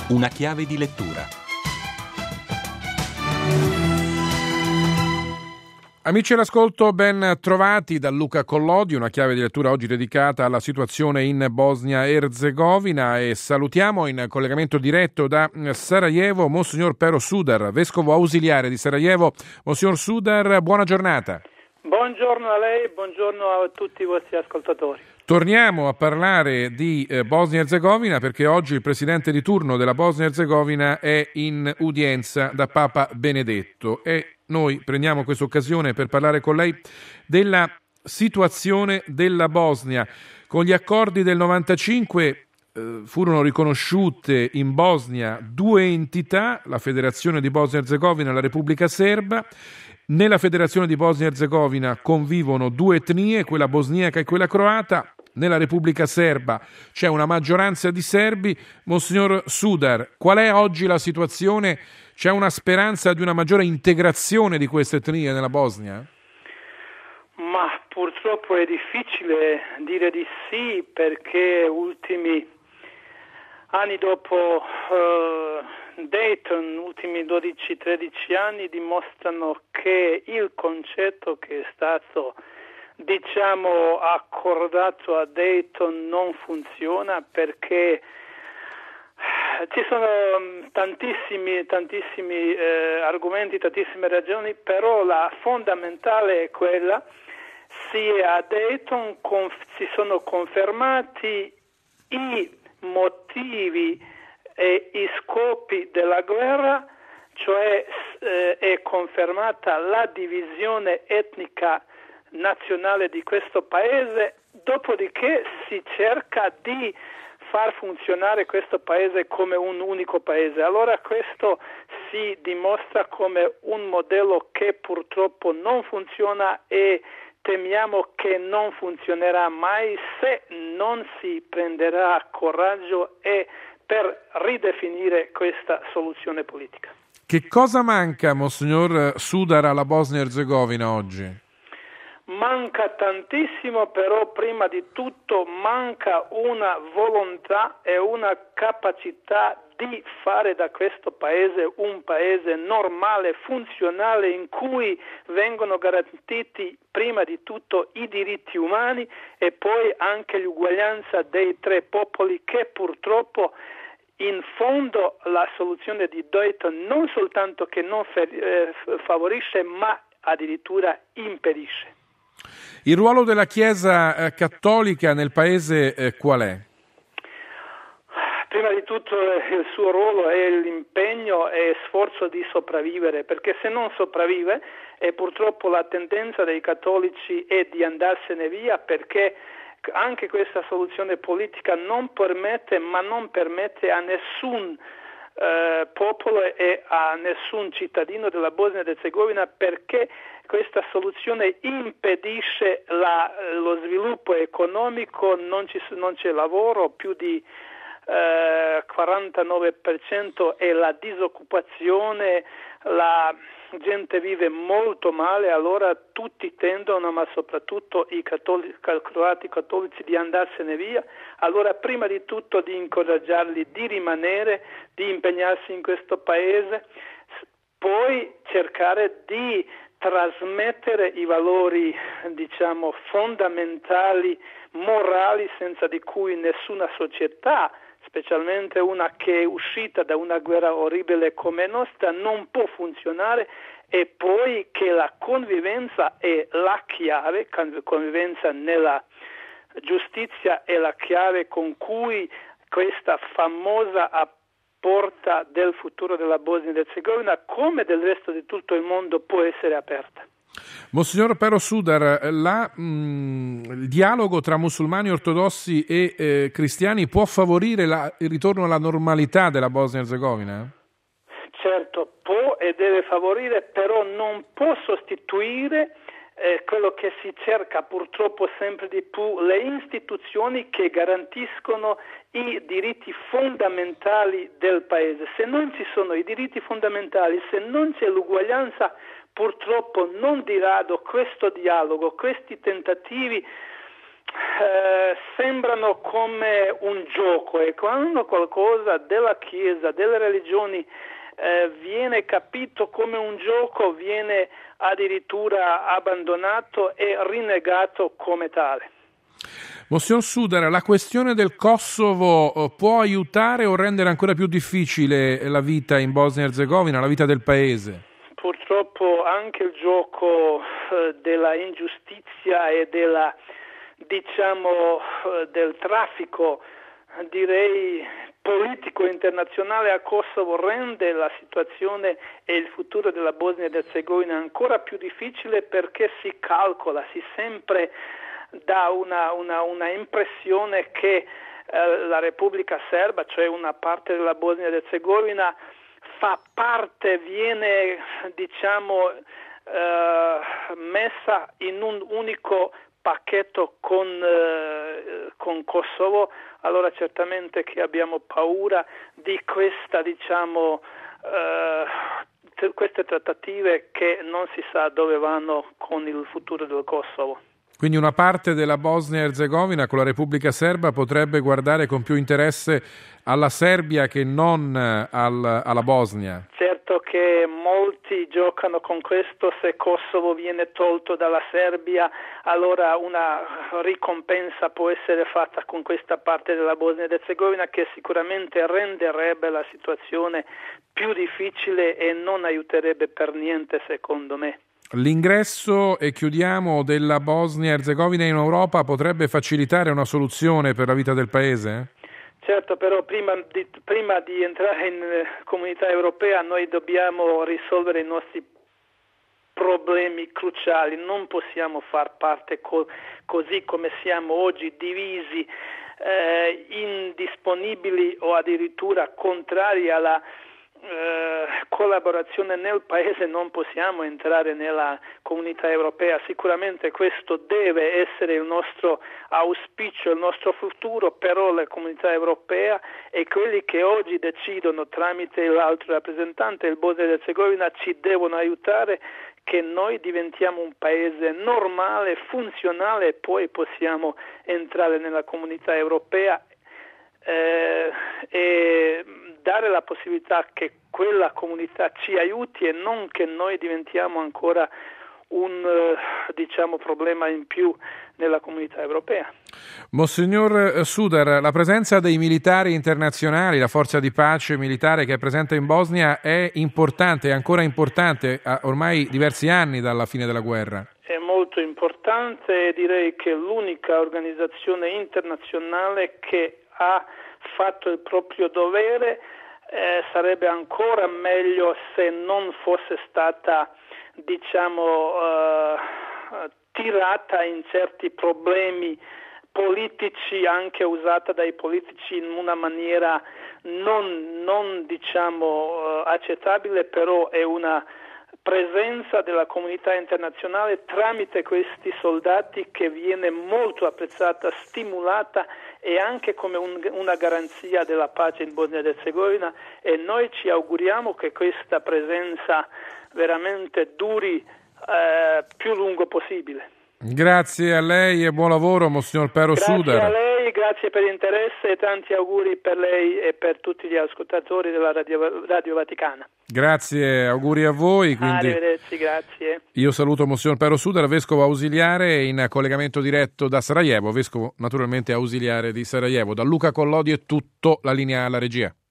Una chiave di lettura. Amici all'ascolto, ben trovati da Luca Collodi, una chiave di lettura oggi dedicata alla situazione in Bosnia-Erzegovina, e salutiamo in collegamento diretto da Sarajevo Monsignor Pero Sudar, vescovo ausiliare di Sarajevo. Monsignor Sudar, buona giornata. Buongiorno a lei, buongiorno a tutti i vostri ascoltatori. Torniamo a parlare di Bosnia-Erzegovina perché oggi il presidente di turno della Bosnia-Erzegovina è in udienza da Papa Benedetto e noi prendiamo questa occasione per parlare con lei della situazione della Bosnia. Con gli accordi del 95 furono riconosciute in Bosnia due entità, la Federazione di Bosnia-Erzegovina e la Repubblica Serba. Nella Federazione di Bosnia-Erzegovina convivono due etnie, quella bosniaca e quella croata. Nella Repubblica Serba c'è una maggioranza di serbi. Monsignor Sudar, qual è oggi la situazione? C'è una speranza di una maggiore integrazione di queste etnie nella Bosnia? Ma purtroppo è difficile dire di sì, perché ultimi anni dopo Dayton, ultimi 12-13 anni, dimostrano che il concetto che è stato accordato a Dayton non funziona, perché ci sono tantissimi argomenti, tantissime ragioni, però la fondamentale è quella: a Dayton si sono confermati i motivi e i scopi della guerra, cioè è confermata la divisione etnica nazionale di questo paese, dopodiché si cerca di far funzionare questo paese come un unico paese. Allora questo si dimostra come un modello che purtroppo non funziona e temiamo che non funzionerà mai se non si prenderà coraggio per ridefinire questa soluzione politica. Che cosa manca, Monsignor Sudar, alla Bosnia-Erzegovina oggi? Manca tantissimo, però prima di tutto manca una volontà e una capacità di fare da questo paese un paese normale, funzionale, in cui vengono garantiti prima di tutto i diritti umani e poi anche l'uguaglianza dei tre popoli, che purtroppo in fondo la soluzione di Dayton non soltanto che non favorisce, ma addirittura impedisce. Il ruolo della Chiesa cattolica nel paese qual è? Prima di tutto il suo ruolo è l'impegno e sforzo di sopravvivere, perché se non sopravvive, e purtroppo la tendenza dei cattolici è di andarsene via, perché anche questa soluzione politica non permette a nessun popolo e a nessun cittadino della Bosnia ed Erzegovina, perché questa soluzione impedisce lo sviluppo economico, non c'è lavoro, più di 49% è la disoccupazione, la gente vive molto male, allora tutti tendono, ma soprattutto i croati cattolici, di andarsene via. Allora prima di tutto di incoraggiarli di rimanere, di impegnarsi in questo paese, poi cercare di trasmettere i valori, fondamentali, morali, senza di cui nessuna società, specialmente una che è uscita da una guerra orribile come nostra, non può funzionare, e poi che la convivenza è la chiave, convivenza nella giustizia è la chiave con cui questa famosa porta del futuro della Bosnia ed Erzegovina, come del resto di tutto il mondo, può essere aperta. Monsignor Pero Sudar, il dialogo tra musulmani ortodossi e cristiani può favorire il ritorno alla normalità della Bosnia-Erzegovina? Certo, può e deve favorire, però non può sostituire quello che si cerca purtroppo sempre di più, le istituzioni che garantiscono i diritti fondamentali del paese. Se non ci sono i diritti fondamentali, se non c'è l'uguaglianza, purtroppo non di rado questo dialogo, questi tentativi sembrano come un gioco e quando qualcosa della Chiesa, delle religioni viene capito come un gioco, viene addirittura abbandonato e rinnegato come tale. Monsignor Sudar, la questione del Kosovo può aiutare o rendere ancora più difficile la vita in Bosnia e Erzegovina, la vita del paese? Purtroppo anche il gioco della ingiustizia e della, del traffico, direi politico internazionale a Kosovo rende la situazione e il futuro della Bosnia ed Erzegovina ancora più difficile perché si calcola, si sempre dà una impressione che la Repubblica Serba, cioè una parte della Bosnia ed Erzegovina, fa parte, viene messa in un unico pacchetto con Kosovo, allora certamente che abbiamo paura di queste trattative che non si sa dove vanno con il futuro del Kosovo. Quindi una parte della Bosnia e Erzegovina con la Repubblica Serba potrebbe guardare con più interesse alla Serbia che non alla Bosnia. Certo che molti giocano con questo, se Kosovo viene tolto dalla Serbia allora una ricompensa può essere fatta con questa parte della Bosnia ed Erzegovina che sicuramente renderebbe la situazione più difficile e non aiuterebbe per niente secondo me. L'ingresso, e chiudiamo, della Bosnia e Erzegovina in Europa potrebbe facilitare una soluzione per la vita del paese? Certo, però prima di entrare in comunità europea noi dobbiamo risolvere i nostri problemi cruciali, non possiamo far parte così come siamo oggi, divisi, indisponibili o addirittura contrari alla collaborazione nel paese, non possiamo entrare nella comunità europea. Sicuramente questo deve essere il nostro auspicio, il nostro futuro, però la comunità europea e quelli che oggi decidono tramite l'altro rappresentante, il Bosnia ed Erzegovina, ci devono aiutare che noi diventiamo un paese normale, funzionale e poi possiamo entrare nella comunità europea e dare la possibilità che quella comunità ci aiuti e non che noi diventiamo ancora un problema in più nella comunità europea. Monsignor Sudar, la presenza dei militari internazionali, la forza di pace militare che è presente in Bosnia è importante, è ancora importante, ormai diversi anni dalla fine della guerra. È molto importante e direi che l'unica organizzazione internazionale che ha fatto il proprio dovere. Sarebbe ancora meglio se non fosse stata tirata in certi problemi politici, anche usata dai politici in una maniera non accettabile, però è una presenza della comunità internazionale tramite questi soldati che viene molto apprezzata, stimolata e anche come una garanzia della pace in Bosnia ed Erzegovina e noi ci auguriamo che questa presenza veramente duri più lungo possibile. Grazie a lei e buon lavoro, Monsignor Pero Sudar. Grazie a lei, grazie per l'interesse e tanti auguri per lei e per tutti gli ascoltatori della Radio Vaticana. Grazie, auguri a voi. Arrivederci, grazie. Io saluto Monsignor Pero Sudar, vescovo ausiliare in collegamento diretto da Sarajevo, vescovo naturalmente ausiliare di Sarajevo. Da Luca Collodi è tutto, la linea alla regia.